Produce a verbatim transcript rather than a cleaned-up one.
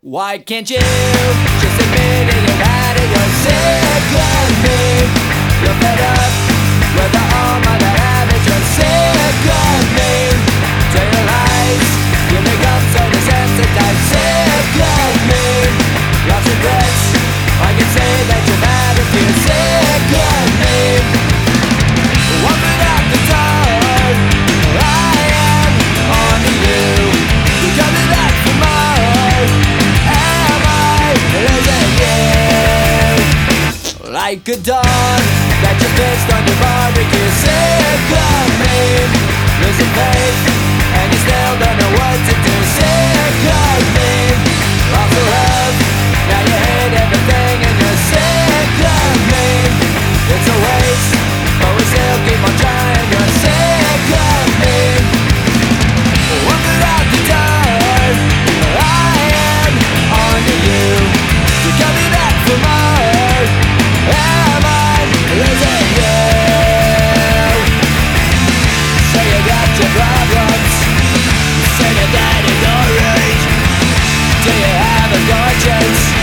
Why can't you just admit it? You've had it, you're sick of me. You're fed up with the home of the habit. You're sick of me. To your lies, you become so desensitized. Sick of me. Lost regrets, I can say that you've had a few. Sick of me. One foot out the door, I am on to you. You're coming back for more. Like a dog that you fixed on your barbecue. Sick of me, losing faith, and you still don't know what to do. Sick of me, lost the love, now you hate everything and you're sick of me. It's a waste, but we still keep on trying. You're sick of me. One foot out the door, I am on to you. You're coming back for more. Am I losing you? Say you got your problems, say you're dead in your rage. Do you have a conscience?